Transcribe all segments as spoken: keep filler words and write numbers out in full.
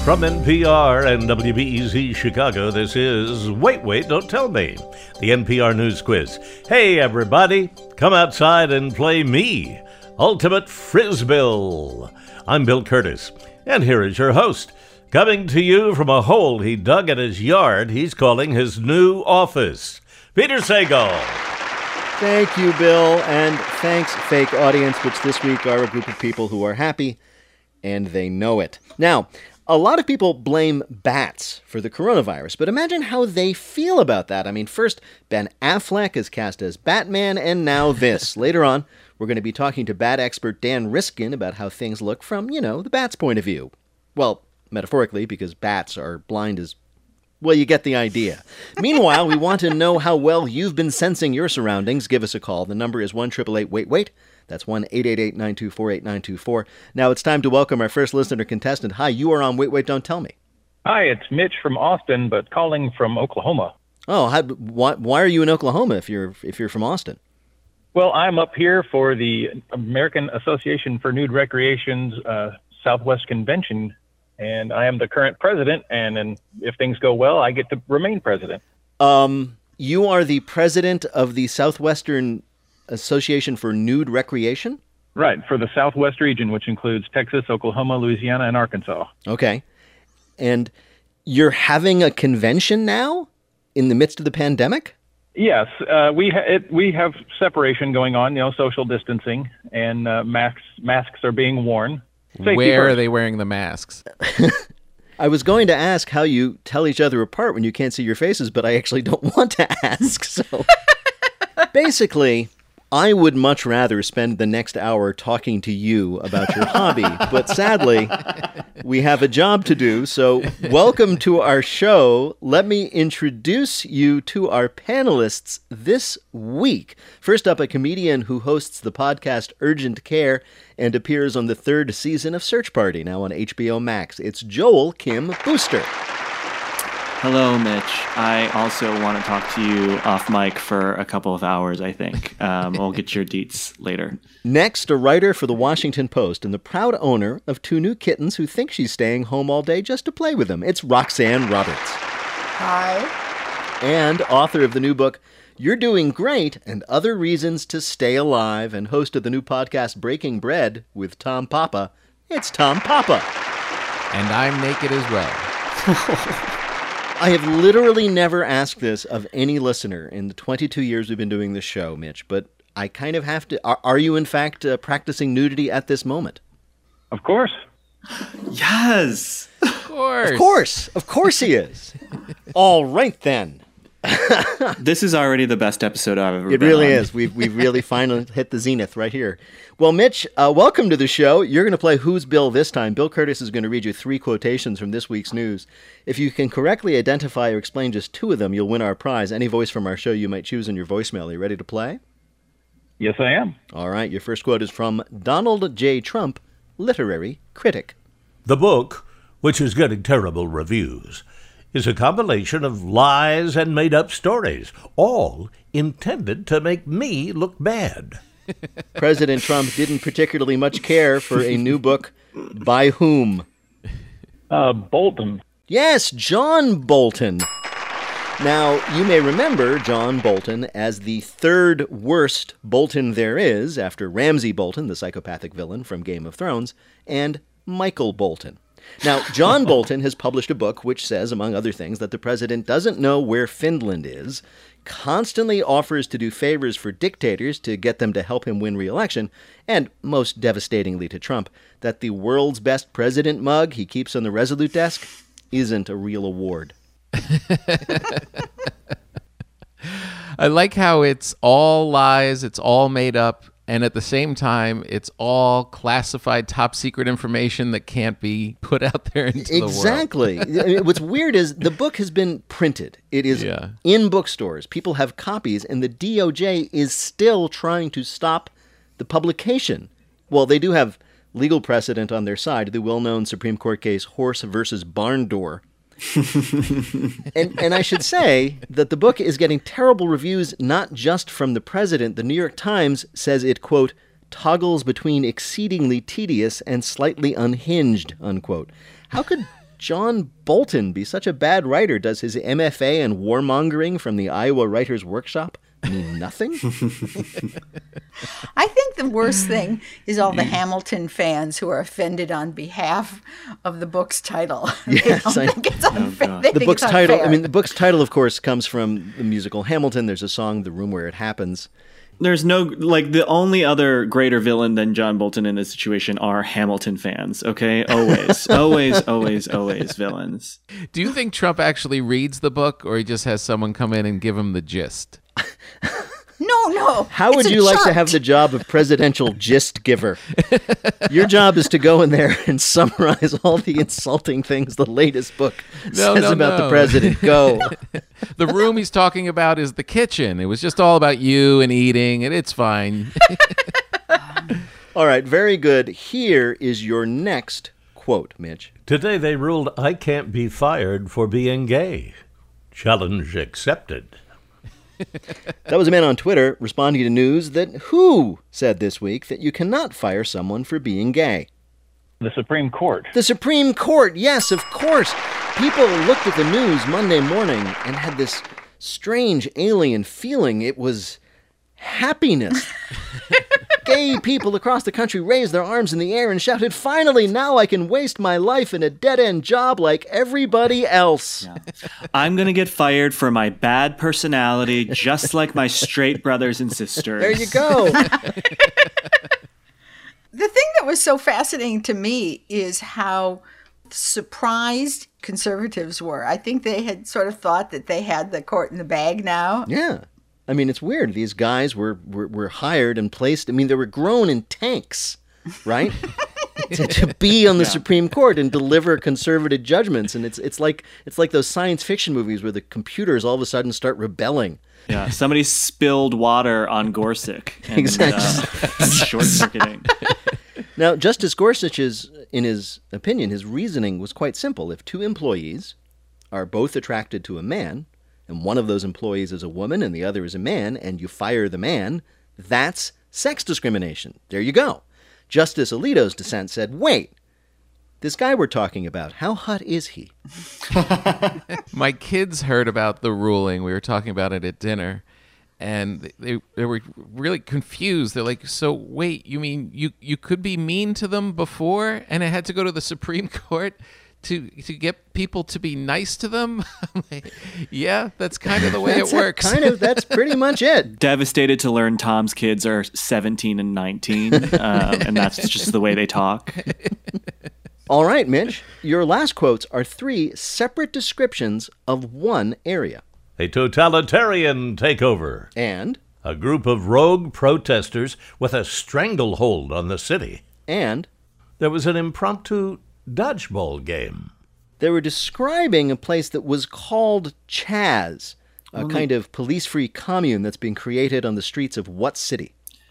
From N P R and W B E Z Chicago, this is Wait, Wait, Don't Tell Me, the N P R News Quiz. Hey, everybody, come outside and play me, Ultimate Frisbill. I'm Bill Curtis, and here is your host. Coming to you from a hole he dug in his yard, he's calling his new office, Peter Sagal. Thank you, Bill, and thanks, fake audience, which this week are a group of people who are happy, and they know it. Now, a lot of people blame bats for the coronavirus, but imagine how they feel about that. I mean, first, Ben Affleck is cast as Batman, and now this. Later on, we're going to be talking to bat expert Dan Riskin about how things look from, you know, the bat's point of view. Well, metaphorically, because bats are blind as... Well, you get the idea. Meanwhile, we want to know how well you've been sensing your surroundings. Give us a call. The number is one eight eight eight wait wait. That's one eight eight eight nine two four eight nine two four. Now it's time to welcome our first listener contestant. Hi, you are on Wait, Wait, Don't Tell Me. Hi, it's Mitch from Austin, but calling from Oklahoma. Oh, how, why, why are you in Oklahoma if you're if you're from Austin? Well, I'm up here for the American Association for Nude Recreation's uh, Southwest Convention, and I am the current president, and, and if things go well, I get to remain president. Um, you are the president of the Southwestern Association for Nude Recreation? Right, for the Southwest region, which includes Texas, Oklahoma, Louisiana, and Arkansas. Okay. And you're having a convention now in the midst of the pandemic? Yes, uh, we ha- it, we have separation going on, you know, social distancing, and uh, masks masks are being worn. Safety Where first. are they wearing the masks? I was going to ask how you tell each other apart when you can't see your faces, but I actually don't want to ask. So basically, I would much rather spend the next hour talking to you about your hobby, but sadly, we have a job to do, so welcome to our show. Let me introduce you to our panelists this week. First up, a comedian who hosts the podcast Urgent Care and appears on the third season of Search Party, now on H B O Max. It's Joel Kim Booster. Hello, Mitch. I also want to talk to you off mic for a couple of hours, I think. Um, I'll get your deets later. Next, a writer for the Washington Post and the proud owner of two new kittens who think she's staying home all day just to play with them. It's Roxanne Roberts. Hi. And author of the new book, You're Doing Great and Other Reasons to Stay Alive, and host of the new podcast Breaking Bread with Tom Papa. It's Tom Papa. And I'm naked as well. I have literally never asked this of any listener in the twenty-two years we've been doing this show, Mitch, but I kind of have to. Are, are you, in fact, uh, practicing nudity at this moment? Of course. Yes! Of course. Of course. Of course he is. All right, then. This is already the best episode I've ever It been really on. is. We've, we've really finally hit the zenith right here. Well, Mitch, uh, welcome to the show. You're going to play Who's Bill this time. Bill Curtis is going to read you three quotations from this week's news. If you can correctly identify or explain just two of them, you'll win our prize. Any voice from our show you might choose in your voicemail. Are you ready to play? Yes, I am. All right. Your first quote is from Donald J. Trump, literary critic. The book, which is getting terrible reviews, is a compilation of lies and made-up stories, all intended to make me look bad. President Trump didn't particularly much care for a new book. By whom? Uh, Bolton. Yes, John Bolton. Now, you may remember John Bolton as the third worst Bolton there is, after Ramsay Bolton, the psychopathic villain from Game of Thrones, and Michael Bolton. Now, John Bolton has published a book which says, among other things, that the president doesn't know where Finland is, constantly offers to do favors for dictators to get them to help him win re-election, and, most devastatingly to Trump, that the world's best president mug he keeps on the Resolute desk isn't a real award. I like how it's all lies, it's all made up, and at the same time, it's all classified top secret information that can't be put out there into the world. Exactly. I mean, what's weird is the book has been printed. It is Yeah. in bookstores. People have copies, and the D O J is still trying to stop the publication. Well, they do have legal precedent on their side, the well-known Supreme Court case Horse versus Barn Door. and and I should say that the book is getting terrible reviews, not just from the president. The New York Times says it, quote, toggles between exceedingly tedious and slightly unhinged, unquote. How could John Bolton be such a bad writer? Does his M F A in warmongering from the Iowa Writers Workshop mean nothing? I think the worst thing is all the Hamilton fans who are offended on behalf of the book's title. Yes, they I- don't think it's unfair. God. They The think book's it's title, unfair. I mean, the book's title, of course, comes from the musical Hamilton. There's a song, The Room Where It Happens. There's no, like, the only other greater villain than John Bolton in this situation are Hamilton fans, okay? Always, always, always, always villains. Do you think Trump actually reads the book, or he just has someone come in and give him the gist? No, no. How it's would a you like to chart. have the job of presidential gist giver? Your job is to go in there and summarize all the insulting things the latest book No, says no, about no. the president. Go. The room he's talking about is the kitchen. It was just all about you and eating, and it's fine. All right, very good. Here is your next quote, Mitch. Today they ruled I can't be fired for being gay. Challenge accepted. That was a man on Twitter responding to news that Who said this week that you cannot fire someone for being gay. The Supreme Court. The Supreme Court, yes, of course. People looked at the news Monday morning and had this strange alien feeling. It was happiness. Gay people across the country raised their arms in the air and shouted, "Finally, now I can waste my life in a dead-end job like everybody else." I'm going to get fired for my bad personality, just like my straight brothers and sisters. There you go. The thing that was so fascinating to me is how surprised conservatives were. I think they had sort of thought that they had the court in the bag now. Yeah. I mean, it's weird. These guys were, were, were hired and placed. I mean, they were grown in tanks, right? to, to be on the Yeah. Supreme Court and deliver conservative judgments. And it's it's like it's like those science fiction movies where the computers all of a sudden start rebelling. Yeah, somebody spilled water on Gorsuch. And, Exactly. uh, short-circuiting. Now, Justice Gorsuch's, in his opinion, his reasoning was quite simple. If two employees are both attracted to a man, and one of those employees is a woman and the other is a man, and you fire the man, that's sex discrimination. There you go. Justice Alito's dissent said, wait, this guy we're talking about, how hot is he? My kids heard about the ruling. We were talking about it at dinner, and they they were really confused. They're like, "So wait, you mean you you could be mean to them before, and it had to go to the Supreme Court to to get people to be nice to them?" I'm like, yeah, that's kind of the way it That's works. Kind of, that's pretty much it. Devastated to learn Tom's kids are seventeen and nineteen, um, and that's just the way they talk. All right, Mitch, your last quotes are three separate descriptions of one area. A totalitarian takeover. And, A group of rogue protesters with a stranglehold on the city. and, There was an impromptu dodgeball game. they were describing a place that was called Chaz, a kind of police-free commune that's being created on the streets of what city?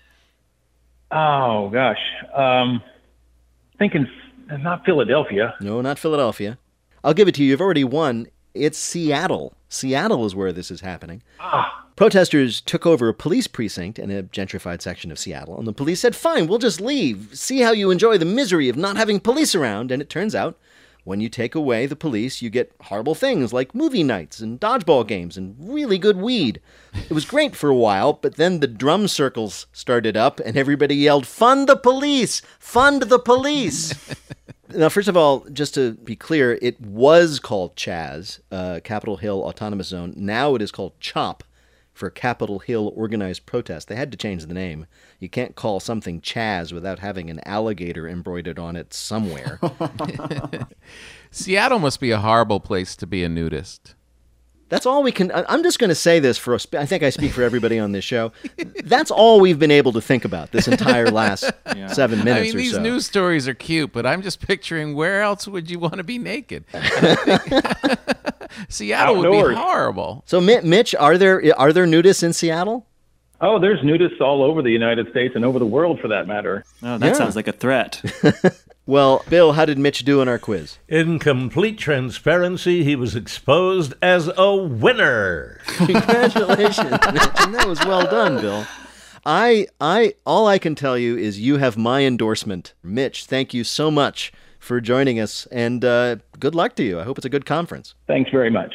Oh, gosh. Um, thinking not Philadelphia. No, not Philadelphia. I'll give it to you. You've already won. It's Seattle. Seattle is where this is happening. Protesters took over a police precinct in a gentrified section of Seattle, and the police said, fine, we'll just leave. See how you enjoy the misery of not having police around. And it turns out, when you take away the police, you get horrible things like movie nights and dodgeball games and really good weed. It was great for a while, but then the drum circles started up and everybody yelled, fund the police! Fund the police! Now, first of all, just to be clear, it was called Chaz, uh, Capitol Hill Autonomous Zone. Now it is called CHOP, for Capitol Hill Organized Protest. They had to change the name. You can't call something Chaz without having an alligator embroidered on it somewhere. Seattle must be a horrible place to be a nudist. That's all we can... I- I'm just going to say this for... A, sp- I think I speak for everybody on this show. That's all we've been able to think about this entire last Yeah. seven minutes I mean, or these so. news stories are cute, but I'm just picturing where else would you want to be naked? And I think Seattle would Outdoors. be horrible. So, Mi- Mitch, are there are there nudists in Seattle? Oh, there's nudists all over the United States and over the world, for that matter. Oh, that Yeah. sounds like a threat. Well, Bill, how did Mitch do in our quiz? In complete transparency, he was exposed as a winner. Congratulations, Mitch, and that was well done, Bill. I, I, all I can tell you is you have my endorsement. Mitch, thank you so much for joining us, and uh, good luck to you. I hope it's a good conference. Thanks very much.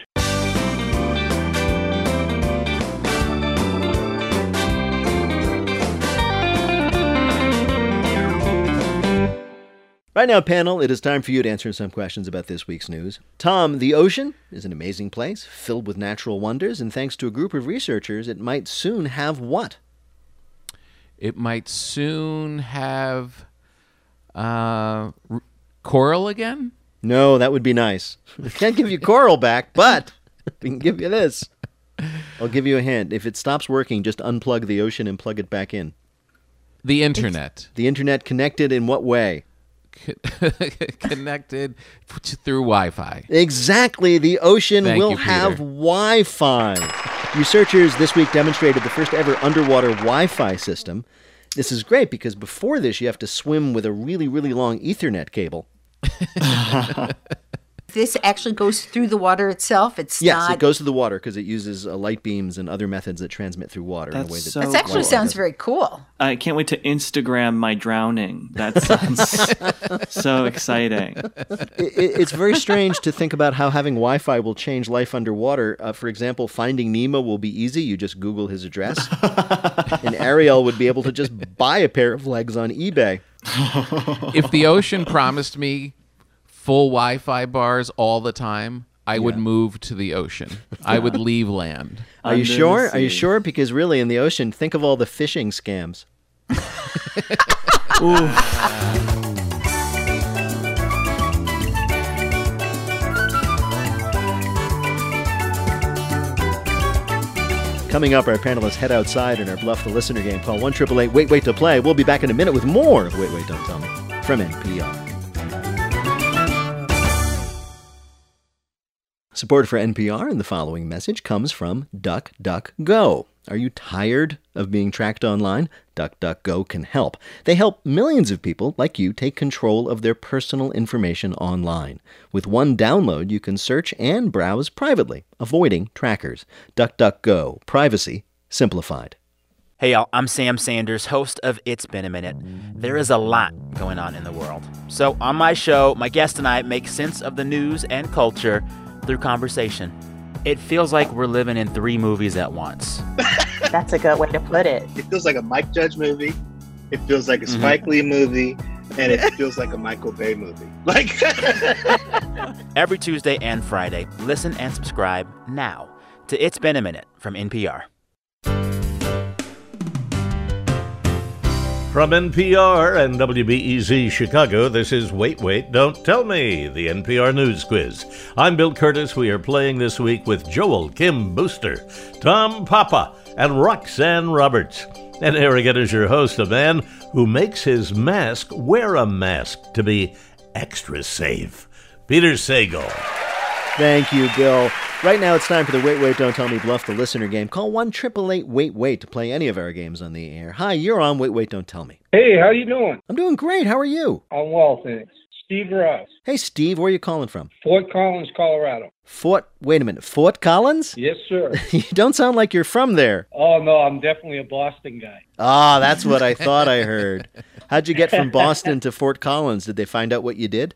Right now, panel, it is time for you to answer some questions about this week's news. Tom, the ocean is an amazing place filled with natural wonders, and thanks to a group of researchers, it might soon have what? It might soon have uh, r- coral again? No, that would be nice. I can't give you coral back, but we can give you this. I'll give you a hint. If it stops working, just unplug the ocean and plug it back in. The internet. The internet connected in what way? Connected through Wi-Fi. Exactly. The ocean Thank will you, Peter. have Wi-Fi. Researchers this week demonstrated the first ever underwater Wi-Fi system. This is great because before this, you have to swim with a really, really long Ethernet cable. This actually goes through the water itself. It's Yes, not. it goes to the water because it uses uh, light beams and other methods that transmit through water in a That's way that so That actually cool. sounds very cool. I can't wait to Instagram my drowning. That sounds so exciting. it, it- it's very strange to think about how having Wi-Fi will change life underwater. Uh, for example, finding Nemo will be easy. You just Google his address. And Ariel would be able to just buy a pair of legs on eBay. If the ocean promised me full Wi-Fi bars all the time, I would move to the ocean. I would leave land. Are you Under the sure? Are you sea. sure? Because really, in the ocean, think of all the fishing scams. Coming up, our panelists head outside in our Bluff the Listener game. Call one eight eight eight wait wait to play. We'll be back in a minute with more of Wait, Wait, Don't Tell Me from N P R. Support for N P R and the following message comes from DuckDuckGo. Are you tired of being tracked online? DuckDuckGo can help. They help millions of people like you take control of their personal information online. With one download, you can search and browse privately, avoiding trackers. DuckDuckGo. Privacy simplified. Hey y'all, I'm Sam Sanders, host of It's Been a Minute. There is a lot going on in the world. So on my show, my guest and I make sense of the news and culture through conversation. It feels like we're living in three movies at once. That's a good way to put it. It feels like a Mike Judge movie. It feels like a Mhm. Spike Lee movie. And it feels like a Michael Bay movie. Like Every Tuesday and Friday, listen and subscribe now to It's Been a Minute from N P R. From N P R and W B E Z Chicago, this is Wait, Wait, Don't Tell Me, the N P R News Quiz. I'm Bill Curtis. We are playing this week with Joel Kim Booster, Tom Papa, and Roxanne Roberts. And here again is your host, a man who makes his mask wear a mask to be extra safe, Peter Sagal. Thank you, Bill. Right now it's time for the Wait, Wait, Don't Tell Me Bluff the Listener game. Call one eight eight eight wait wait to play any of our games on the air. Hi, you're on Wait, Wait, Don't Tell Me. Hey, how you doing? I'm doing great. How are you? I'm well, thanks. Steve Ross, Hey, Steve, where are you calling from? Fort Collins, Colorado. Fort, wait a minute, Fort Collins? Yes, sir. You don't sound like you're from there. Oh, no, I'm definitely a Boston guy. Ah, that's what I thought I heard. How'd you get from Boston to Fort Collins? Did they find out what you did?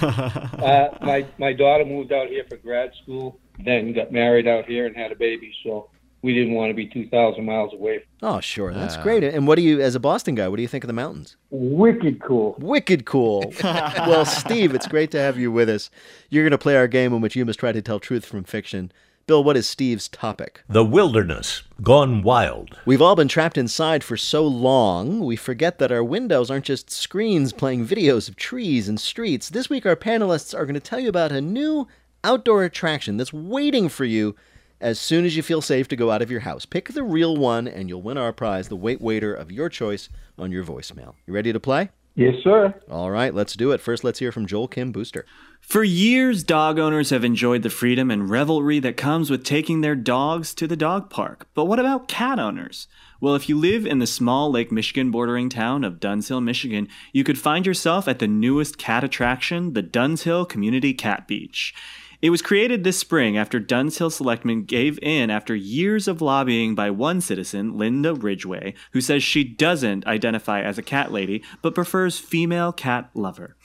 Uh, my, my daughter moved out here for grad school, then got married out here and had a baby, so we didn't want to be two thousand miles away. Oh, sure, that's Ah. great. And what do you, as a Boston guy, what do you think of the mountains? Wicked cool. Wicked cool. Well, Steve, it's great to have you with us. You're going to play our game in which you must try to tell truth from fiction. Bill, what is Steve's topic? The wilderness gone wild. We've all been trapped inside for so long, we forget that our windows aren't just screens playing videos of trees and streets. This week, our panelists are going to tell you about a new outdoor attraction that's waiting for you as soon as you feel safe to go out of your house. Pick the real one, and you'll win our prize, the Wait Waiter of your choice, on your voicemail. You ready to play? Yes, sir. All right, let's do it. First, let's hear from Joel Kim Booster. For years, dog owners have enjoyed the freedom and revelry that comes with taking their dogs to the dog park. But what about cat owners? Well, if you live in the small Lake Michigan bordering town of Duns Hill, Michigan, you could find yourself at the newest cat attraction, the Duns Hill Community Cat Beach. It was created this spring after Duns Hill Selectmen gave in after years of lobbying by one citizen, Linda Ridgway, who says she doesn't identify as a cat lady, but prefers female cat lover.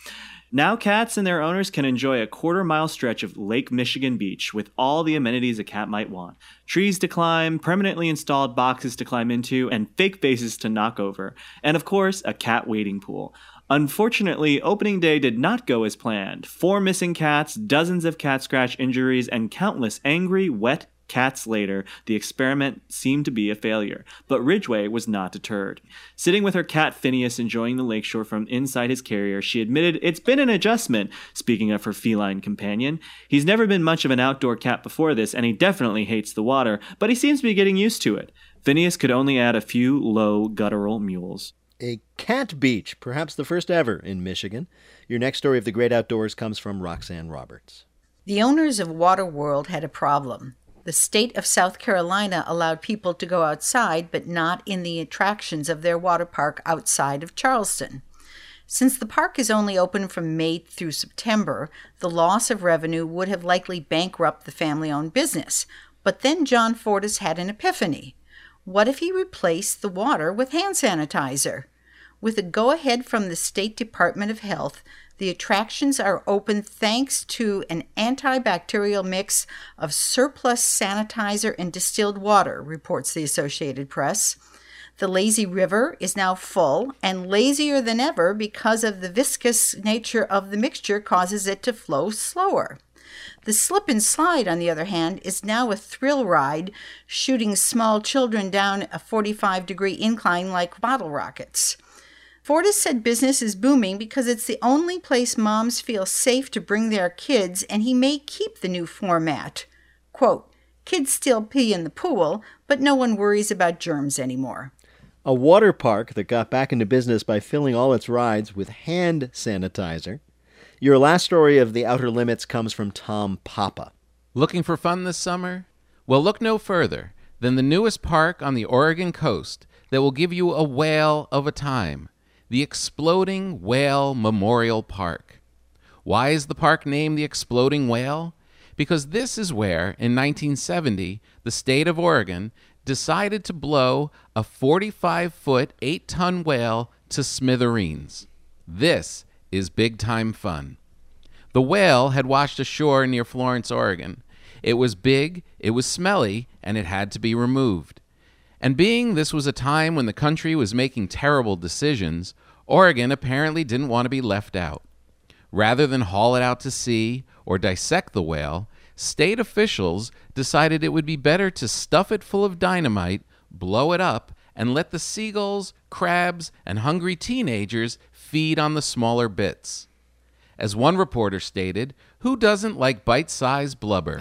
Now cats and their owners can enjoy a quarter-mile stretch of Lake Michigan Beach with all the amenities a cat might want. Trees to climb, permanently installed boxes to climb into, and fake faces to knock over. And of course, a cat wading pool. Unfortunately, opening day did not go as planned. Four missing cats, dozens of cat scratch injuries, and countless angry, wet cats later, the experiment seemed to be a failure. But Ridgway was not deterred. Sitting with her cat Phineas enjoying the lakeshore from inside his carrier, she admitted it's been an adjustment, speaking of her feline companion. He's never been much of an outdoor cat before this, and he definitely hates the water, but he seems to be getting used to it. Phineas could only add a few low, guttural mewls. A cat beach, perhaps the first ever in Michigan. Your next story of the great outdoors comes from Roxanne Roberts. The owners of Waterworld had a problem. The state of South Carolina allowed people to go outside, but not in the attractions of their water park outside of Charleston. Since the park is only open from May through September, the loss of revenue would have likely bankrupted the family-owned business. But then John Fortis had an epiphany. What if he replaced the water with hand sanitizer? With a go-ahead from the State Department of Health, the attractions are open thanks to an antibacterial mix of surplus sanitizer and distilled water, reports the Associated Press. The lazy river is now full and lazier than ever because of the viscous nature of the mixture causes it to flow slower. The slip and slide, on the other hand, is now a thrill ride, shooting small children down a forty-five degree incline like bottle rockets. Fortis said business is booming because it's the only place moms feel safe to bring their kids, and he may keep the new format. Quote, kids still pee in the pool, but no one worries about germs anymore. A water park that got back into business by filling all its rides with hand sanitizer. Your last story of The Outer Limits comes from Tom Papa. Looking for fun this summer? Well, look no further than the newest park on the Oregon coast that will give you a whale of a time. The Exploding Whale Memorial Park. Why is the park named the Exploding Whale? Because this is where, in nineteen seventy, the state of Oregon decided to blow a forty-five foot, eight ton whale to smithereens. This is big-time fun. The whale had washed ashore near Florence, Oregon. It was big, it was smelly, and it had to be removed. And being this was a time when the country was making terrible decisions, Oregon apparently didn't want to be left out. Rather than haul it out to sea or dissect the whale, state officials decided it would be better to stuff it full of dynamite, blow it up, and let the seagulls, crabs, and hungry teenagers feed on the smaller bits. As one reporter stated, who doesn't like bite-sized blubber?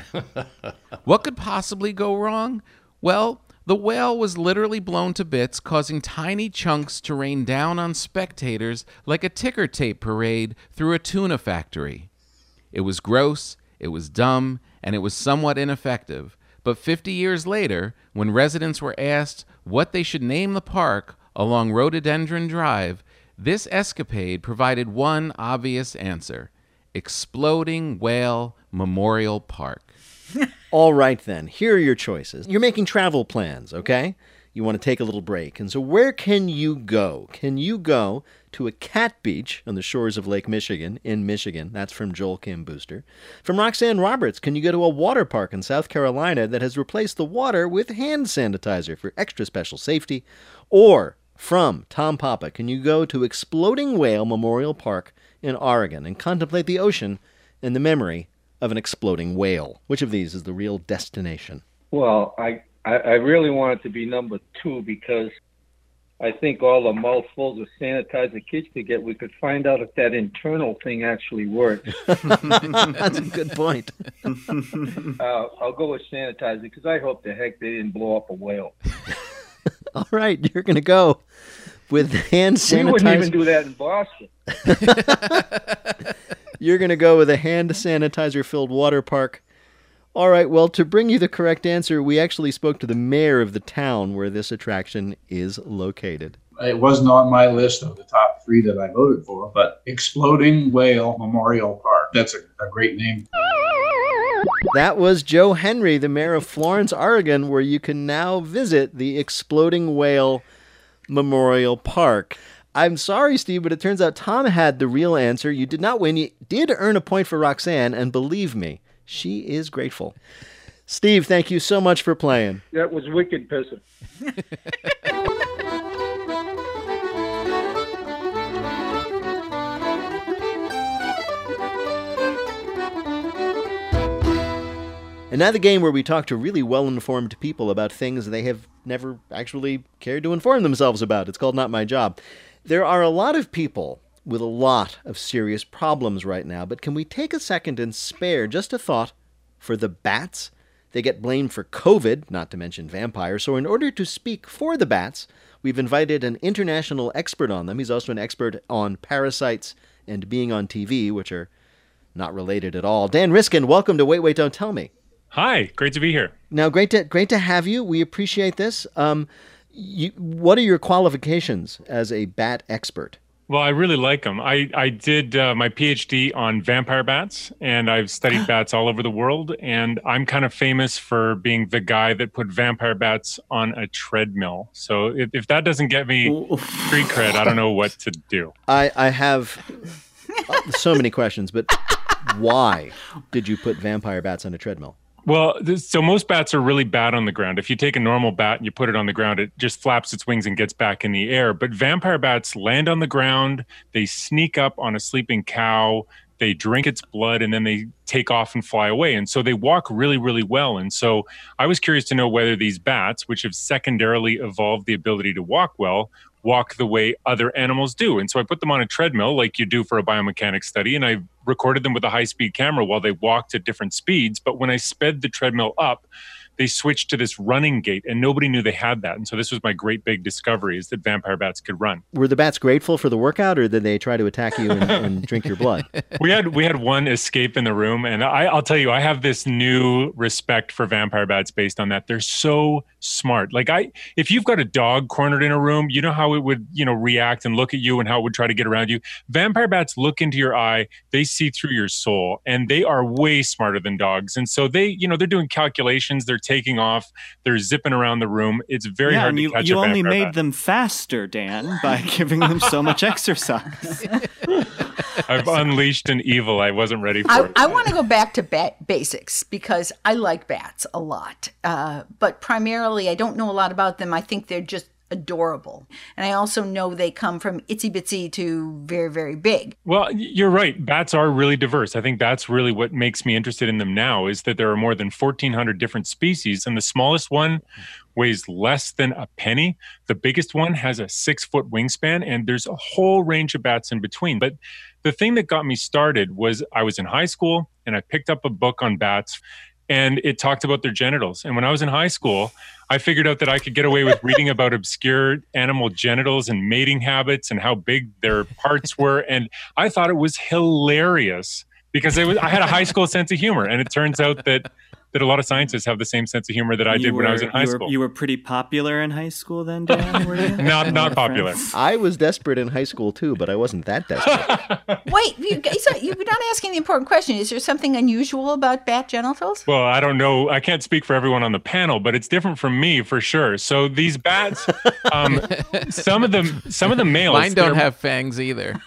What could possibly go wrong? Well, the whale was literally blown to bits, causing tiny chunks to rain down on spectators like a ticker tape parade through a tuna factory. It was gross, it was dumb, and it was somewhat ineffective. But fifty years later, when residents were asked what they should name the park along Rhododendron Drive, this escapade provided one obvious answer: Exploding Whale Memorial Park. All right, then. Here are your choices. You're making travel plans, okay? You want to take a little break. And so where can you go? Can you go to a cat beach on the shores of Lake Michigan in Michigan? That's from Joel Kim Booster. From Roxanne Roberts, can you go to a water park in South Carolina that has replaced the water with hand sanitizer for extra special safety? Or from Tom Papa, can you go to Exploding Whale Memorial Park in Oregon and contemplate the ocean in the memory of an exploding whale? Which of these is the real destination? Well, I, I, I really want it to be number two because I think all the mouthfuls of sanitizer kids could get, we could find out if that internal thing actually works. That's a good point. uh, I'll go with sanitizer because I hope the heck they didn't blow up a whale. All right, you're going to go with hand sanitizer. We wouldn't even do that in Boston. You're going to go with a hand sanitizer-filled water park. All right, well, to bring you the correct answer, we actually spoke to the mayor of the town where this attraction is located. It wasn't on my list of the top three that I voted for, but Exploding Whale Memorial Park. That's a, a great name. That was Joe Henry, the mayor of Florence, Oregon, where you can now visit the Exploding Whale Memorial Park. I'm sorry, Steve, but it turns out Tom had the real answer. You did not win. You did earn a point for Roxanne, and believe me, she is grateful. Steve, thank you so much for playing. That was wicked pissing. And now the game where we talk to really well-informed people about things they have never actually cared to inform themselves about. It's called Not My Job. There are a lot of people with a lot of serious problems right now, but can we take a second and spare just a thought for the bats? They get blamed for COVID, not to mention vampires, so in order to speak for the bats, we've invited an international expert on them. He's also an expert on parasites and being on T V, which are not related at all. Dan Riskin, welcome to Wait, Wait, Don't Tell Me. Hi, great to be here. Now, great to great to have you. We appreciate this. Um, you, what are your qualifications as a bat expert? Well, I really like them. I, I did uh, my PhD on vampire bats, and I've studied bats all over the world, and I'm kind of famous for being the guy that put vampire bats on a treadmill. So if, if that doesn't get me street cred, I don't know what to do. I, I have so many questions, but why did you put vampire bats on a treadmill? Well, this, so most bats are really bad on the ground. If you take a normal bat and you put it on the ground, it just flaps its wings and gets back in the air. But vampire bats land on the ground, they sneak up on a sleeping cow, they drink its blood, and then they take off and fly away. And so they walk really, really well. And so I was curious to know whether these bats, which have secondarily evolved the ability to walk well, walk the way other animals do. And so I put them on a treadmill like you do for a biomechanics study, and I recorded them with a high-speed camera while they walked at different speeds. But when I sped the treadmill up, they switched to this running gait, and nobody knew they had that. And so this was my great big discovery, is that vampire bats could run. Were the bats grateful for the workout, or did they try to attack you and, and drink your blood? We had we had one escape in the room, and I, I'll tell you, I have this new respect for vampire bats based on that. They're so smart. Like I, if you've got a dog cornered in a room, you know how it would, you know, react and look at you and how it would try to get around you. Vampire bats look into your eye, they see through your soul, and they are way smarter than dogs. And so they, you know, they're doing calculations, they're taking off, they're zipping around the room. It's very yeah, hard and to you, catch you a only vampire made bat. them faster, Dan, by giving them so much exercise. I've unleashed an evil I wasn't ready for. I, I want to go back to bat basics because I like bats a lot. Uh, but primarily, I don't know a lot about them. I think they're just adorable. And I also know they come from itsy bitsy to very, very big. Well, you're right. Bats are really diverse. I think that's really what makes me interested in them now, is that there are more than fourteen hundred different species, and the smallest one weighs less than a penny. The biggest one has a six-foot wingspan, and there's a whole range of bats in between. But the thing that got me started was I was in high school, and I picked up a book on bats, and it talked about their genitals. And when I was in high school, I figured out that I could get away with reading about obscure animal genitals and mating habits and how big their parts were. And I thought it was hilarious because it was, I had a high school sense of humor. And it turns out that that a lot of scientists have the same sense of humor that I You did when were- I was in high you were, school. You were pretty popular in high school then, Dan, were you? Not not popular. I was desperate in high school too, but I wasn't that desperate. Wait, you guys, are- you're not asking the important question. Is there something unusual about bat genitals? Well, I don't know. I can't speak for everyone on the panel, but it's different from me for sure. So these bats, um, some of them, some of the males, Mine don't they're- have fangs either.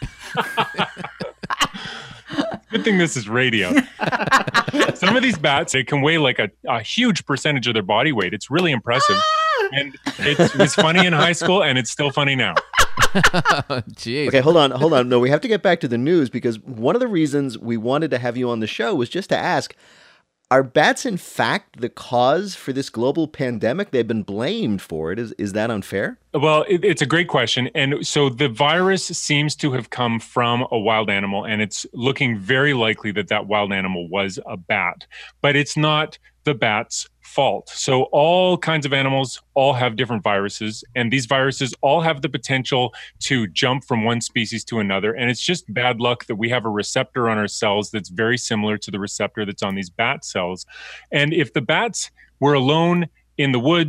Good thing this is radio. Some of these bats, they can weigh like a, a huge percentage of their body weight. It's really impressive. And it was funny in high school, and it's still funny now. Jeez. Okay, hold on, hold on. No, we have to get back to the news because one of the reasons we wanted to have you on the show was just to ask, are bats in fact the cause for this global pandemic? They've been blamed for it. Is is that unfair? Well, it, it's a great question. And so the virus seems to have come from a wild animal, and it's looking very likely that that wild animal was a bat. But it's not the bat's fault. So all kinds of animals all have different viruses, and these viruses all have the potential to jump from one species to another. And it's just bad luck that we have a receptor on our cells that's very similar to the receptor that's on these bat cells. And if the bats were alone in the woods,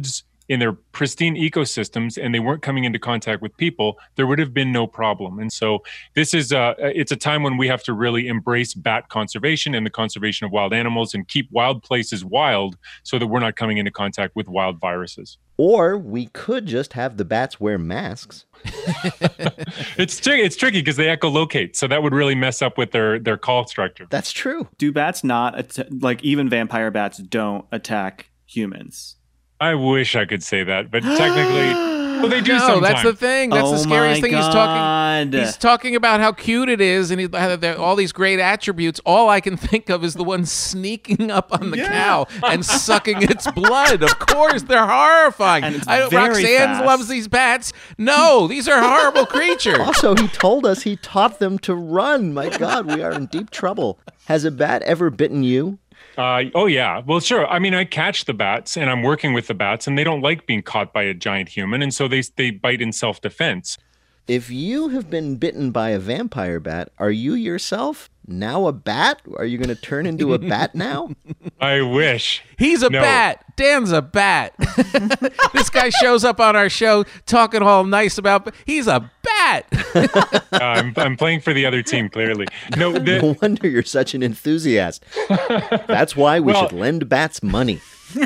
in their pristine ecosystems and they weren't coming into contact with people, there would have been no problem. And so this is a, it's a time when we have to really embrace bat conservation and the conservation of wild animals and keep wild places wild so that we're not coming into contact with wild viruses. Or we could just have the bats wear masks. it's tri- it's tricky because they echolocate, so that would really mess up with their, their call structure. That's true. Do bats not, att- like even vampire bats don't attack humans? I wish I could say that, but technically, well, they do no, sometimes. That's the thing. That's oh the scariest my thing. God. He's talking. He's talking about how cute it is, and he, all these great attributes. All I can think of is the one sneaking up on the yeah. cow and sucking its blood. Of course, they're horrifying. And it's I, very Roxanne fast. loves these bats. No, these are horrible creatures. Also, he told us he taught them to run. My God, we are in deep trouble. Has a bat ever bitten you? Uh, oh, yeah. Well, sure. I mean, I catch the bats and I'm working with the bats and they don't like being caught by a giant human. And so they they bite in self-defense. If you have been bitten by a vampire bat, are you yourself now a bat? Are you going to turn into a bat now? I wish. He's a No. bat. Dan's a bat. This guy shows up on our show talking all nice about, he's a bat. uh, I'm, I'm playing for the other team, clearly. No, the, No wonder you're such an enthusiast. That's why we Well- should lend bats money.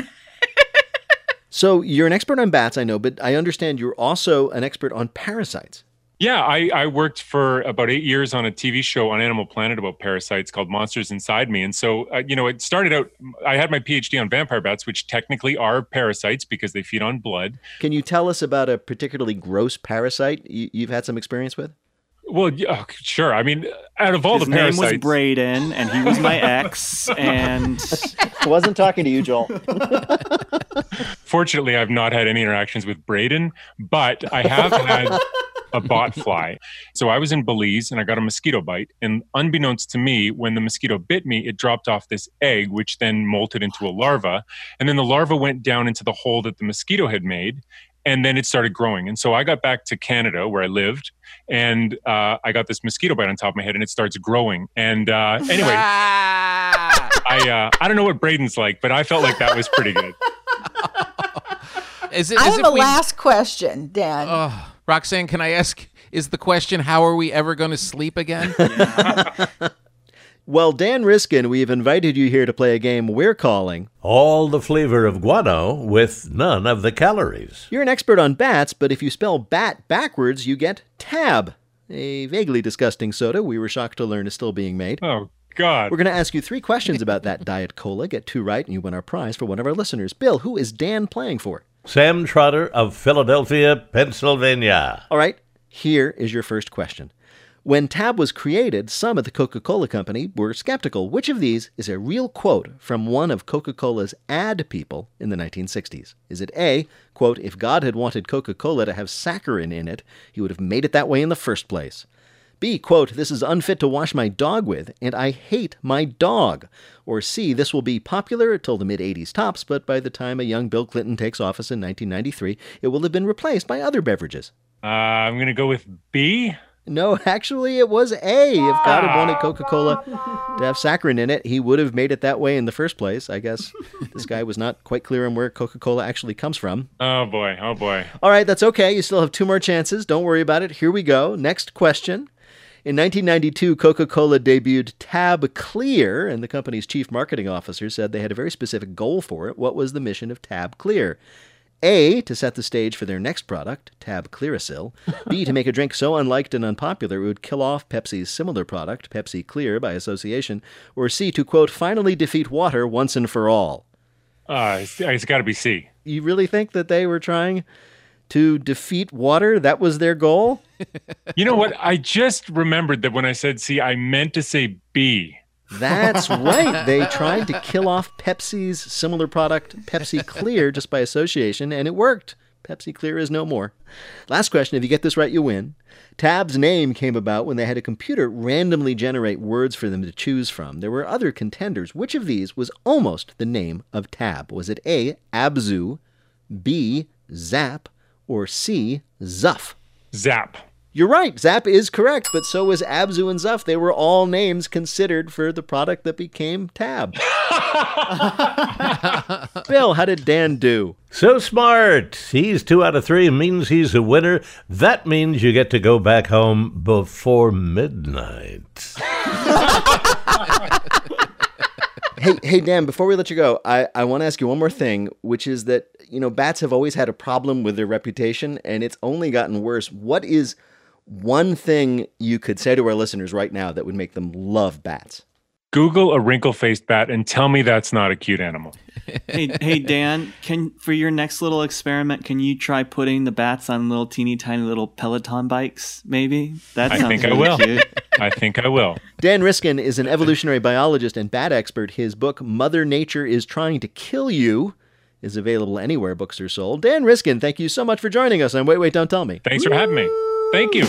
So you're an expert on bats, I know, but I understand you're also an expert on parasites. Yeah, I, I worked for about eight years on a T V show on Animal Planet about parasites called Monsters Inside Me. And so, uh, you know, it started out, I had my PhD on vampire bats, which technically are parasites because they feed on blood. Can you tell us about a particularly gross parasite you, you've had some experience with? Well, yeah, sure. I mean, out of all His the name parasites... was Braden, and he was my ex, and... I wasn't talking to you, Joel. Fortunately, I've not had any interactions with Braden, but I have had a bot fly. So I was in Belize and I got a mosquito bite. And unbeknownst to me, when the mosquito bit me, it dropped off this egg, which then molted into a larva. And then the larva went down into the hole that the mosquito had made. And then it started growing. And so I got back to Canada where I lived and uh, I got this mosquito bite on top of my head and it starts growing. And uh, anyway, I uh, I don't know what Braden's like, but I felt like that was pretty good. Is it, I is have if a we- last question, Dan. Oh, Roxanne, can I ask, is the question, how are we ever going to sleep again? Well, Dan Riskin, we've invited you here to play a game we're calling All the flavor of guano with none of the calories. You're an expert on bats, but if you spell bat backwards, you get Tab, a vaguely disgusting soda we were shocked to learn is still being made. Oh, God. We're going to ask you three questions about that Diet Cola. Get two right, and you win our prize for one of our listeners. Bill, who is Dan playing for? Sam Trotter of Philadelphia, Pennsylvania. All right, here is your first question. When Tab was created, some at the Coca-Cola Company were skeptical. Which of these is a real quote from one of Coca-Cola's ad people in the nineteen sixties? Is it A, quote, if God had wanted Coca-Cola to have saccharin in it, he would have made it that way in the first place? B, quote, this is unfit to wash my dog with, and I hate my dog. Or C, this will be popular till the mid-eighties tops, but by the time a young Bill Clinton takes office in nineteen ninety-three, it will have been replaced by other beverages. Uh, I'm going to go with B. No, actually, it was A. If God had wanted Coca-Cola to have saccharin in it, he would have made it that way in the first place. I guess this guy was not quite clear on where Coca-Cola actually comes from. Oh, boy. Oh, boy. All right, that's okay. You still have two more chances. Don't worry about it. Here we go. Next question. In nineteen ninety-two, Coca-Cola debuted Tab Clear, and the company's chief marketing officer said they had a very specific goal for it. What was the mission of Tab Clear? A, to set the stage for their next product, Tab Clearasil. B, to make a drink so unliked and unpopular it would kill off Pepsi's similar product, Pepsi Clear, by association. Or C, to, quote, finally defeat water once and for all. Uh, it's, it's got to be C. You really think that they were trying to defeat water? That was their goal? You know what? I just remembered that when I said C, I meant to say B. That's right. They tried to kill off Pepsi's similar product, Pepsi Clear, just by association, and it worked. Pepsi Clear is no more. Last question. If you get this right, you win. Tab's name came about when they had a computer randomly generate words for them to choose from. There were other contenders. Which of these was almost the name of Tab? Was it A, Abzu, B, Zap, or C, Zuff? Zap. You're right. Zap is correct, but so was Abzu and Zuff. They were all names considered for the product that became Tab. Bill, how did Dan do? So smart. He's two out of three. Means he's a winner. That means you get to go back home before midnight. Hey, hey, Dan, before we let you go, I, I want to ask you one more thing, which is that, you know, bats have always had a problem with their reputation, and it's only gotten worse. What is one thing you could say to our listeners right now that would make them love bats? Google a wrinkle-faced bat and tell me that's not a cute animal. hey, hey, Dan, can for your next little experiment, can you try putting the bats on little teeny tiny little Peloton bikes, maybe? That I sounds think really I will. cute. I think I will. Dan Riskin is an evolutionary biologist and bat expert. His book, Mother Nature is Trying to Kill You, is available anywhere books are sold. Dan Riskin, thank you so much for joining us on Wait, Wait, Don't Tell Me. Thanks for having me. Thank you.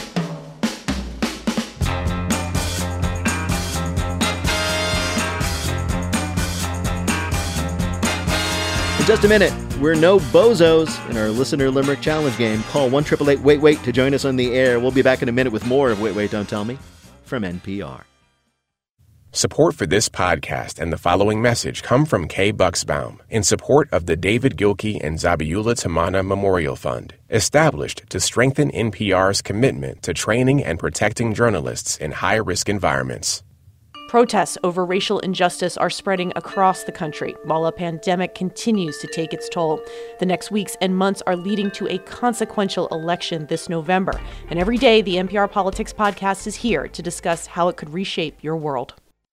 In just a minute, we're no bozos in our Listener Limerick Challenge game. Call one eight eight eight wait wait to join us on the air. We'll be back in a minute with more of Wait, Wait, Don't Tell Me from N P R. Support for this podcast and the following message come from Kay Bucksbaum in support of the David Gilkey and Zabiula Tamana Memorial Fund, established to strengthen N P R's commitment to training and protecting journalists in high-risk environments. Protests over racial injustice are spreading across the country while a pandemic continues to take its toll. The next weeks and months are leading to a consequential election this November. And every day, the N P R Politics Podcast is here to discuss how it could reshape your world.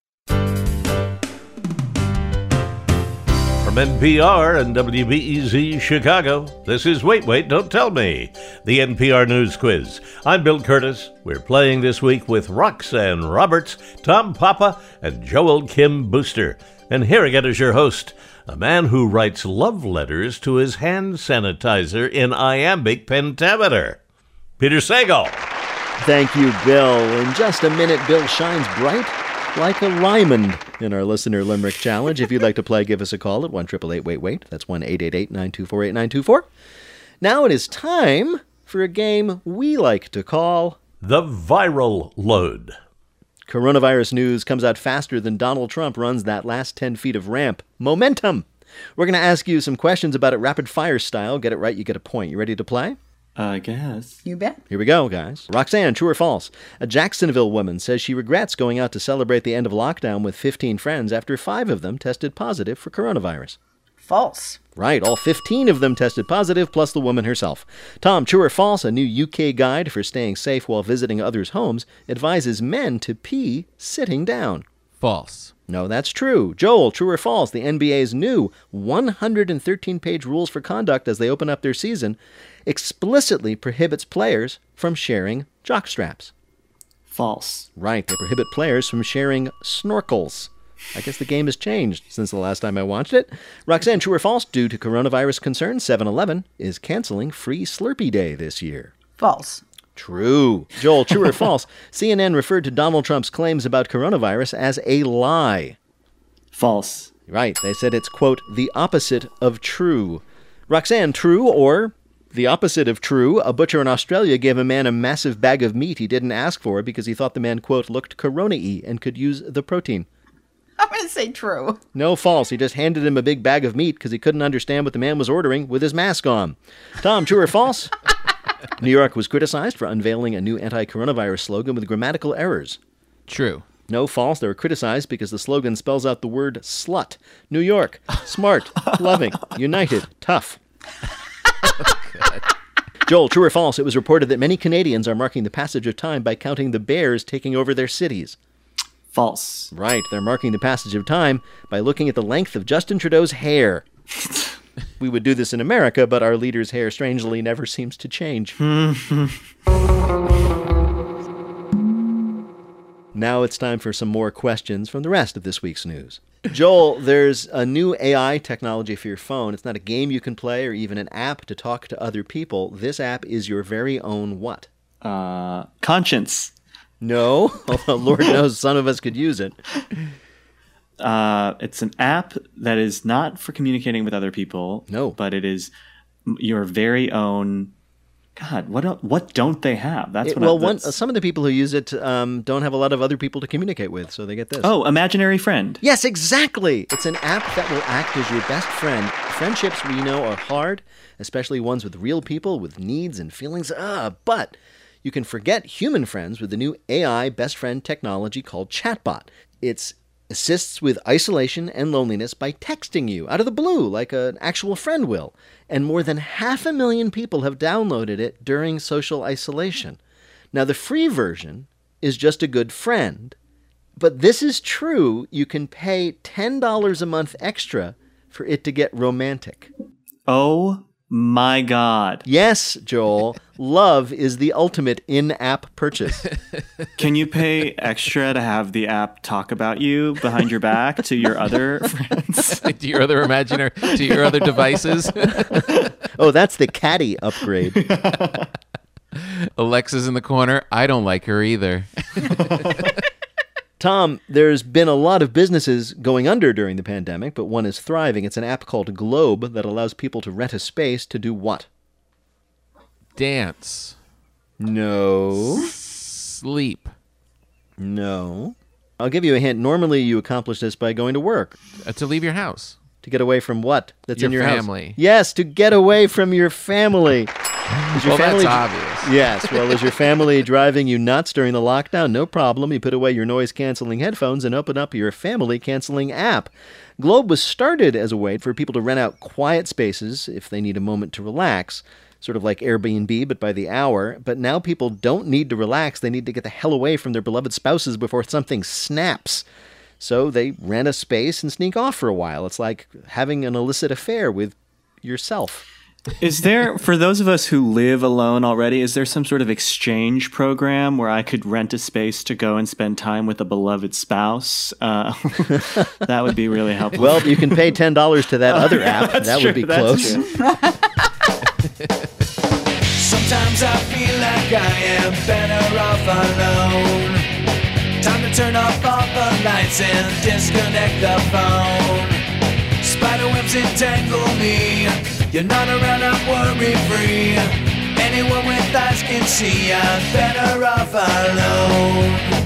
From N P R and W B E Z Chicago, this is Wait, Wait, Don't Tell Me, the N P R News Quiz. I'm Bill Curtis. We're playing this week with Roxanne Roberts, Tom Papa, and Joel Kim Booster. And here again is your host, a man who writes love letters to his hand sanitizer in iambic pentameter, Peter Sagal. Thank you, Bill. In just a minute, Bill shines bright like a Lyman in our Listener Limerick Challenge. If you'd like to play, give us a call at one eight eight eight wait wait. That's one eight eight eight nine two four eight nine two four. Now it is time for a game we like to call The Viral Load. Coronavirus news comes out faster than Donald Trump runs that last ten feet of ramp. Momentum! We're going to ask you some questions about it rapid fire style. Get it right, you get a point. You ready to play? I guess. You bet. Here we go, guys. Roxanne, true or false? A Jacksonville woman says she regrets going out to celebrate the end of lockdown with fifteen friends after five of them tested positive for coronavirus. False. Right, all fifteen of them tested positive, plus the woman herself. Tom, true or false? A new U K guide for staying safe while visiting others' homes advises men to pee sitting down. False. No, that's true. Joel, true or false? The N B A's new one hundred thirteen page rules for conduct as they open up their season explicitly prohibits players from sharing jockstraps. False. Right, they prohibit players from sharing snorkels. I guess the game has changed since the last time I watched it. Roxanne, true or false? Due to coronavirus concerns, seven eleven is canceling Free Slurpee Day this year. False. True. Joel, true or false? C N N referred to Donald Trump's claims about coronavirus as a lie. False. Right, they said it's, quote, the opposite of true. Roxanne, true or the opposite of true? A butcher in Australia gave a man a massive bag of meat he didn't ask for because he thought the man, quote, looked corona-y and could use the protein. I'm going to say true. No, false. He just handed him a big bag of meat because he couldn't understand what the man was ordering with his mask on. Tom, true or false? New York was criticized for unveiling a new anti-coronavirus slogan with grammatical errors. True. No, false. They were criticized because the slogan spells out the word slut. New York, smart, loving, united, tough. Oh, Joel, true or false? It was reported that many Canadians are marking the passage of time by counting the bears taking over their cities. False. Right. They're marking the passage of time by looking at the length of Justin Trudeau's hair. We would do this in America, but our leader's hair strangely never seems to change. Now it's time for some more questions from the rest of this week's news. Joel, there's a new A I technology for your phone. It's not a game you can play or even an app to talk to other people. This app is your very own what? Uh, conscience. No, although Lord knows some of us could use it. Uh, it's an app that is not for communicating with other people. No. But it is your very own God, what what don't they have? That's It- what well, I, one, that's- some of the people who use it um, don't have a lot of other people to communicate with, so they get this. Oh, Imaginary Friend. Yes, exactly. It's an app that will act as your best friend. Friendships we know are hard, especially ones with real people with needs and feelings. Ah, but you can forget human friends with the new A I best friend technology called Chatbot. It assists with isolation and loneliness by texting you out of the blue like an actual friend will. And more than half a million people have downloaded it during social isolation. Now, the free version is just a good friend. But this is true. You can pay ten dollars a month extra for it to get romantic. Oh my God. Yes, Joel. Love is the ultimate in-app purchase. Can you pay extra to have the app talk about you behind your back to your other friends? to your other imaginary, to your other devices? Oh, that's the Caddy upgrade. Alexa's in the corner. I don't like her either. Tom, there's been a lot of businesses going under during the pandemic, but one is thriving. It's an app called Globe that allows people to rent a space to do what? Dance. No. Sleep. No. I'll give you a hint. Normally you accomplish this by going to work. Uh, to leave your house. To get away from what? That's Your in your family. house. Yes, to get away from your family. Is your Well, family that's obvious. Yes. Well, is your family driving you nuts during the lockdown? No problem. You put away your noise-canceling headphones and open up your family-canceling app. Globe was started as a way for people to rent out quiet spaces if they need a moment to relax, sort of like Airbnb, but by the hour. But now people don't need to relax. They need to get the hell away from their beloved spouses before something snaps. So they rent a space and sneak off for a while. It's like having an illicit affair with yourself. Is there, for those of us who live alone already, is there some sort of exchange program where I could rent a space to go and spend time with a beloved spouse? Uh, that would be really helpful. Well, you can pay ten dollars to that other app. That's That true, would be that's close. true. Sometimes I feel like I am better off alone. Time to turn off all the lights and disconnect the phone. Spiderwebs entangle me. You're not around, I'm worry-free. Anyone with eyes can see I'm better off alone.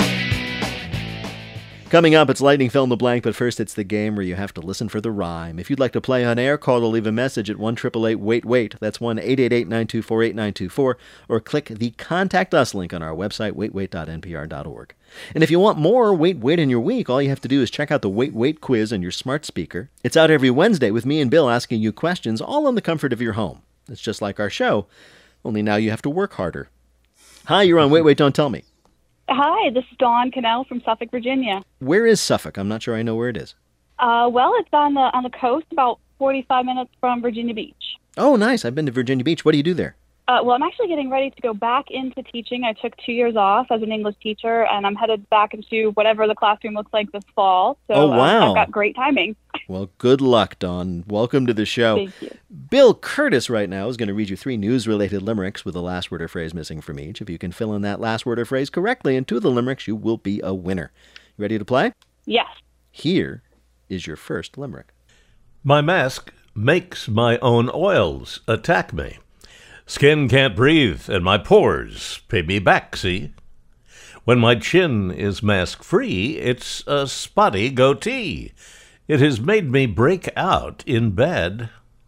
Coming up, it's Lightning Fill in the Blank, but first it's the game where you have to listen for the rhyme. If you'd like to play on air, call or leave a message at one eight eight eight wait wait. That's one eight eight eight nine two four eight nine two four, or click the Contact Us link on our website, wait wait dot n p r dot org. And if you want more Wait Wait in your week, all you have to do is check out the Wait Wait quiz on your smart speaker. It's out every Wednesday with me and Bill asking you questions, all in the comfort of your home. It's just like our show, only now you have to work harder. Hi, you're on Wait Wait, Don't Tell Me. Hi, this is Dawn Cannell from Suffolk, Virginia. Where is Suffolk? I'm not sure I know where it is. Uh, well, it's on the on the coast, about forty-five minutes from Virginia Beach. Oh, nice. I've been to Virginia Beach. What do you do there? Uh, well, I'm actually getting ready to go back into teaching. I took two years off as an English teacher, and I'm headed back into whatever the classroom looks like this fall. So Oh, uh, wow. I've got great timing. Well, good luck, Dawn. Welcome to the show. Thank you. Bill Curtis right now is going to read you three news-related limericks with a last word or phrase missing from each. If you can fill in that last word or phrase correctly in two of the limericks, you will be a winner. You ready to play? Yes. Here is your first limerick. My mask makes my own oils attack me. Skin can't breathe, and my pores pay me back, see? When my chin is mask-free, it's a spotty goatee. It has made me break out in bed.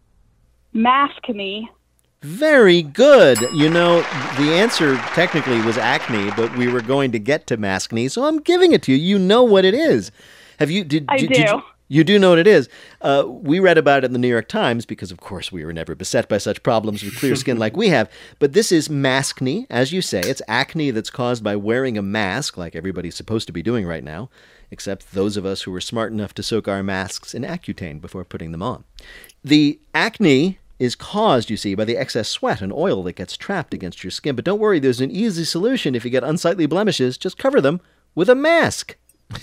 Mask me. Very good. You know, the answer technically was acne, but we were going to get to maskne, so I'm giving it to you. You know what it is. Have you? Did, I did, do. Did you, you do know what it is. Uh, we read about it in the New York Times because, of course, we were never beset by such problems with clear skin like we have. But this is maskne, as you say. It's acne that's caused by wearing a mask, like everybody's supposed to be doing right now, except those of us who were smart enough to soak our masks in Accutane before putting them on. The acne is caused, you see, by the excess sweat and oil that gets trapped against your skin. But don't worry, there's an easy solution. If you get unsightly blemishes, just cover them with a mask.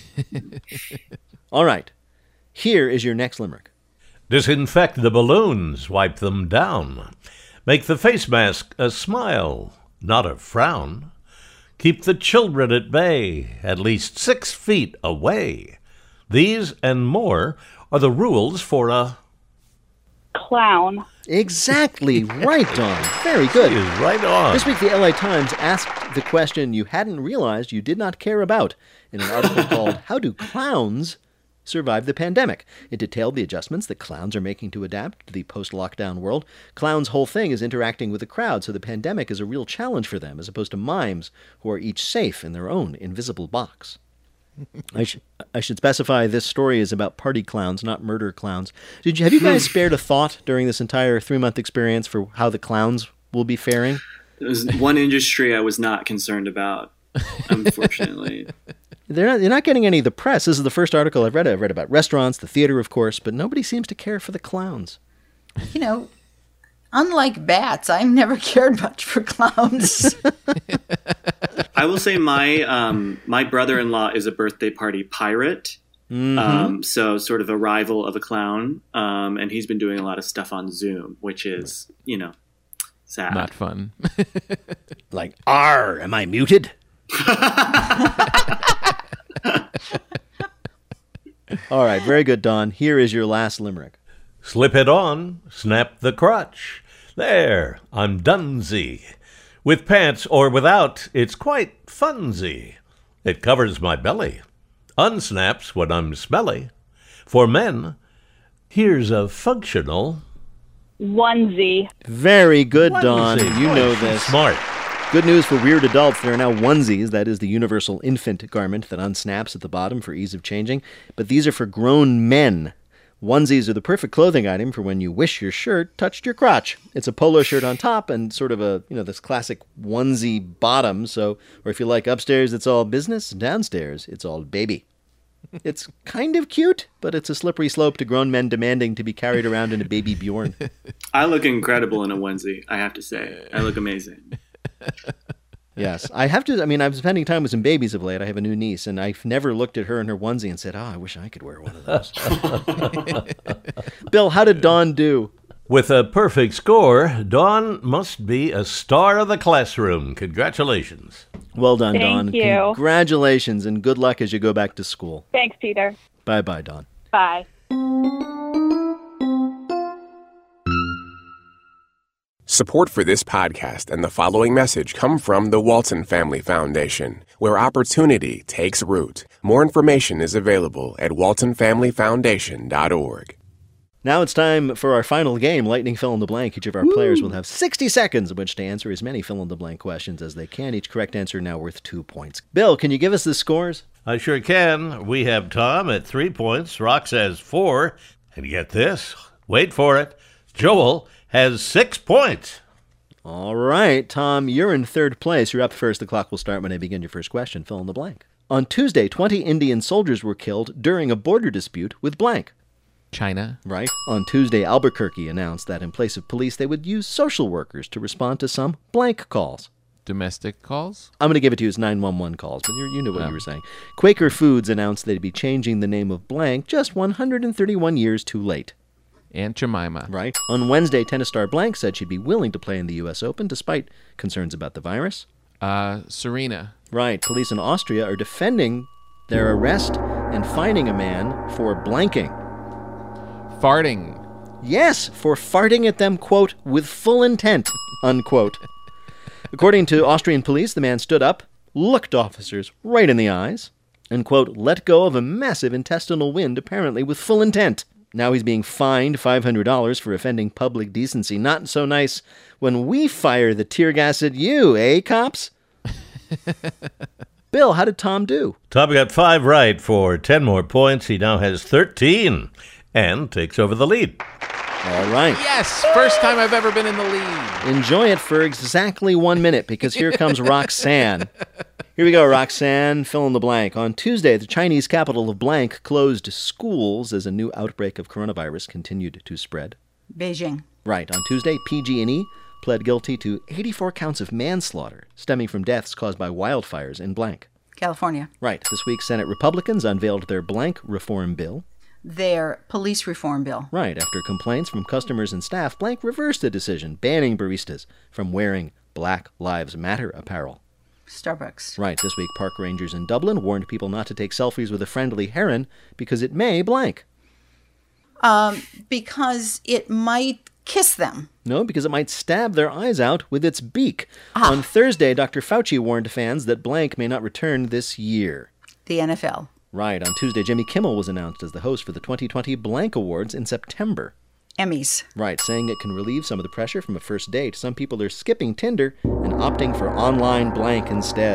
All right. Here is your next limerick. Disinfect the balloons, wipe them down. Make the face mask a smile, not a frown. Keep the children at bay, at least six feet away. These and more are the rules for a Clown. Exactly right, Dawn. Very good. She is right on. This week, the L A Times asked the question you hadn't realized you did not care about in an article called How Do Clowns Survive the Pandemic? It detailed the adjustments that clowns are making to adapt to the post-lockdown world. Clowns' whole thing is interacting with the crowd, so the pandemic is a real challenge for them, as opposed to mimes who are each safe in their own invisible box. I, sh- I should specify this story is about party clowns, not murder clowns. Did you have you guys spared a thought during this entire three-month experience for how the clowns will be faring? There's one industry I was not concerned about, unfortunately. They're not, they're not getting any of the press. This is the first article I've read. I've read about restaurants, the theater, of course, but nobody seems to care for the clowns. You know, unlike bats, I've never cared much for clowns. I will say my um, my brother-in-law is a birthday party pirate, mm-hmm. um, so sort of a rival of a clown, um, and he's been doing a lot of stuff on Zoom, which is, you know, sad. Not fun. Like, "Arr, am I muted?" All right, very good, Don. Here is your last limerick. Slip it on, snap the crotch. There, I'm donesy. With pants or without, it's quite funsy. It covers my belly. Unsnaps when I'm smelly. For men, here's a functional onesie. Very good, Don. Onesie. You Boy, know she's this. smart. Good news for weird adults. There are now onesies. That is the universal infant garment that unsnaps at the bottom for ease of changing. But these are for grown men. Onesies are the perfect clothing item for when you wish your shirt touched your crotch. It's a polo shirt on top and sort of a, you know, this classic onesie bottom. So, or if you like upstairs, it's all business. Downstairs, it's all baby. It's kind of cute, but it's a slippery slope to grown men demanding to be carried around in a baby Bjorn. I look incredible in a onesie, I have to say. I look amazing. Yes, I have to. I mean, I'm spending time with some babies of late. I have a new niece, and I've never looked at her in her onesie and said, oh, I wish I could wear one of those. Bill, how did Dawn do? With a perfect score, Dawn must be a star of the classroom. Congratulations. Well done, Thank Dawn. you. Congratulations, and good luck as you go back to school. Thanks, Peter. Bye-bye, Dawn. Bye. Support for this podcast and the following message come from the Walton Family Foundation, where opportunity takes root. More information is available at walton family foundation dot org. Now it's time for our final game, Lightning Fill in the Blank. Each of our Woo. players will have sixty seconds in which to answer as many fill-in-the-blank questions as they can. Each correct answer now worth two points. Bill, can you give us the scores? I sure can. We have Tom at three points. Rox has four. And get this. Wait for it. Joel has six points. All right, Tom, you're in third place. You're up first. The clock will start when I begin your first question. Fill in the blank. On Tuesday, twenty Indian soldiers were killed during a border dispute with blank. China. Right. On Tuesday, Albuquerque announced that in place of police, they would use social workers to respond to some blank calls. Domestic calls? I'm going to give it to you as nine one one calls, but you, you knew what oh. you were saying. Quaker Foods announced they'd be changing the name of blank just one hundred thirty-one years too late. Aunt Jemima. Right. On Wednesday, tennis star blank said she'd be willing to play in the U S Open despite concerns about the virus. Uh, Serena. Right. Police in Austria are defending their arrest and fining a man for blanking. Farting. Yes, for farting at them, quote, with full intent, unquote. According to Austrian police, the man stood up, looked officers right in the eyes, and, quote, let go of a massive intestinal wind, apparently with full intent. Now he's being fined five hundred dollars for offending public decency. Not so nice when we fire the tear gas at you, eh, cops? Bill, how did Tom do? Tom got five right for ten more points. He now has thirteen and takes over the lead. All right. Yes, first time I've ever been in the lead. Enjoy it for exactly one minute because here comes Roxanne. Here we go, Roxanne. Fill in the blank. On Tuesday, the Chinese capital of blank closed schools as a new outbreak of coronavirus continued to spread. Beijing. Right. On Tuesday, P G and E pled guilty to eighty-four counts of manslaughter stemming from deaths caused by wildfires in blank. California. Right. This week, Senate Republicans unveiled their blank reform bill. Their police reform bill. Right. After complaints from customers and staff, blank reversed the decision, banning baristas from wearing Black Lives Matter apparel. Starbucks. Right. This week, park rangers in Dublin warned people not to take selfies with a friendly heron because it may blank. Um, because it might kiss them. No, because it might stab their eyes out with its beak. Ah. On Thursday, Doctor Fauci warned fans that blank may not return this year. The N F L. Right. On Tuesday, Jimmy Kimmel was announced as the host for the twenty twenty Blank Awards in September. Emmys. Right, saying it can relieve some of the pressure from a first date. Some people are skipping Tinder and opting for online blank instead.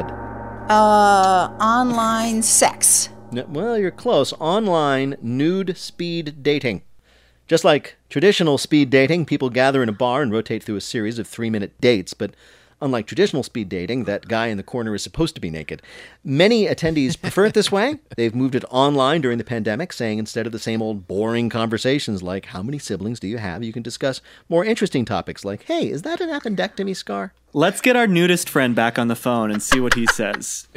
Uh, online sex. No, well, you're close. Online nude speed dating. Just like traditional speed dating, people gather in a bar and rotate through a series of three-minute dates, but unlike traditional speed dating, that guy in the corner is supposed to be naked. Many attendees prefer it this way. They've moved it online during the pandemic, saying instead of the same old boring conversations like, how many siblings do you have? You can discuss more interesting topics like, hey, is that an appendectomy scar? Let's get our nudist friend back on the phone and see what he says.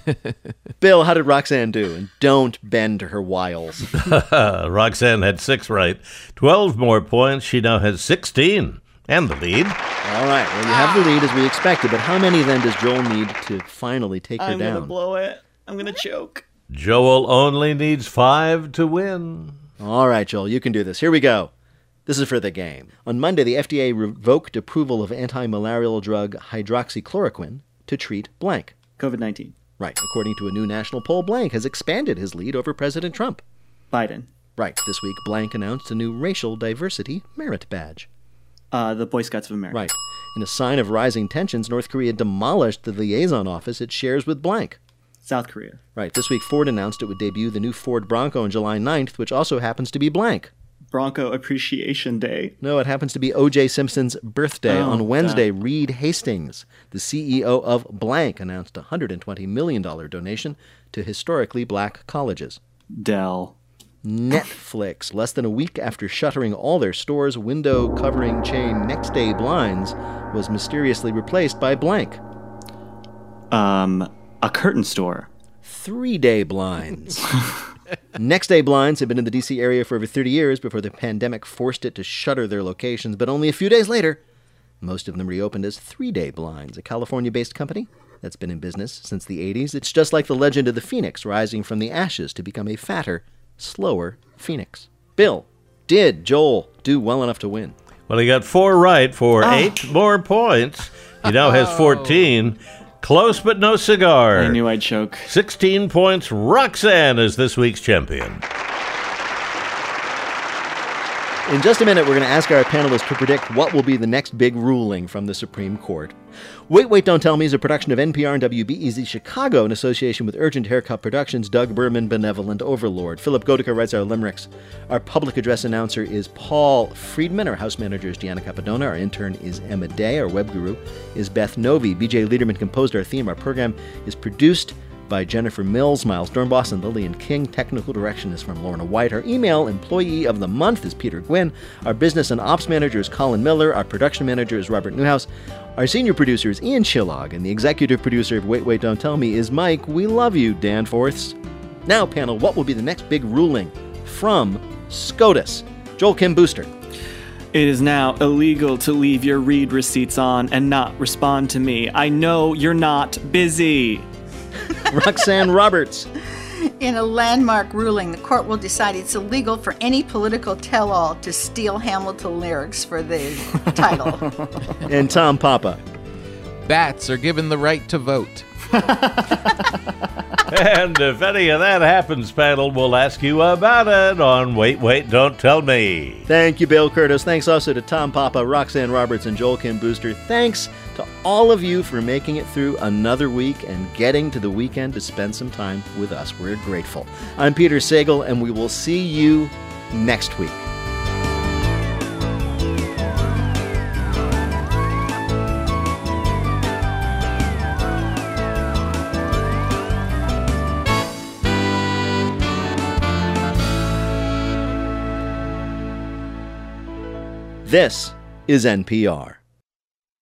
Bill, how did Roxanne do? And don't bend to her wiles. Roxanne had six right. twelve more points. She now has sixteen. And the lead. All right. Well, you have the lead as we expected, but how many then does Joel need to finally take her I'm down? I'm going to blow it. I'm going to choke. Joel only needs five to win. All right, Joel, you can do this. Here we go. This is for the game. On Monday, the F D A revoked approval of anti-malarial drug hydroxychloroquine to treat blank. covid nineteen. Right. According to a new national poll, blank has expanded his lead over President Trump. Biden. Right. This week, blank announced a new racial diversity merit badge. Uh, the Boy Scouts of America. Right. In a sign of rising tensions, North Korea demolished the liaison office it shares with blank. South Korea. Right. This week, Ford announced it would debut the new Ford Bronco on July ninth, which also happens to be blank. Bronco Appreciation Day. No, it happens to be O J Simpson's birthday. Oh, on Wednesday, God. Reed Hastings, the C E O of blank, announced a one hundred twenty million dollars donation to historically black colleges. Dell. Netflix, less than a week after shuttering all their stores, window-covering chain Next Day Blinds was mysteriously replaced by blank. Um, a curtain store. Three-day blinds. Next Day Blinds had been in the D C area for over thirty years before the pandemic forced it to shutter their locations, but only a few days later, most of them reopened as Three-Day Blinds, a California-based company that's been in business since the eighties. It's just like the legend of the phoenix rising from the ashes to become a fatter, slower phoenix. Bill, did Joel do well enough to win? Well, he got four right for Oh. eight more points. He now has fourteen. Close but no cigar. I knew I'd choke. sixteen points. Roxanne is this week's champion. In just a minute, we're going to ask our panelists to predict what will be the next big ruling from the Supreme Court. Wait, Wait, Don't Tell Me is a production of N P R and W B E Z Chicago in association with Urgent Haircut Productions, Doug Berman, Benevolent Overlord. Philip Goedeke writes our limericks. Our public address announcer is Paul Friedman. Our house manager is Gianna Capadona. Our intern is Emma Day. Our web guru is Beth Novi. B J Liederman composed our theme. Our program is produced by Jennifer Mills, Miles Dornbos, and Lillian King. Technical direction is from Lorna White. Our email employee of the month is Peter Gwynn. Our business and ops manager is Colin Miller. Our production manager is Robert Newhouse. Our senior producer is Ian Chillog, and the executive producer of Wait, Wait, Don't Tell Me is Mike. We love you, Dan Forths. Now, panel, what will be the next big ruling from SCOTUS? Joel Kim Booster. It is now illegal to leave your read receipts on and not respond to me. I know you're not busy. Roxanne Roberts. In a landmark ruling, the court will decide it's illegal for any political tell-all to steal Hamilton lyrics for the title. And Tom Papa. Bats are given the right to vote. And if any of that happens, panel, we'll ask you about it on Wait, Wait, Don't Tell Me. Thank you, Bill Curtis. Thanks also to Tom Papa, Roxanne Roberts, and Joel Kim Booster. Thanks to all of you for making it through another week and getting to the weekend to spend some time with us. We're grateful. I'm Peter Sagal, and we will see you next week. This is N P R.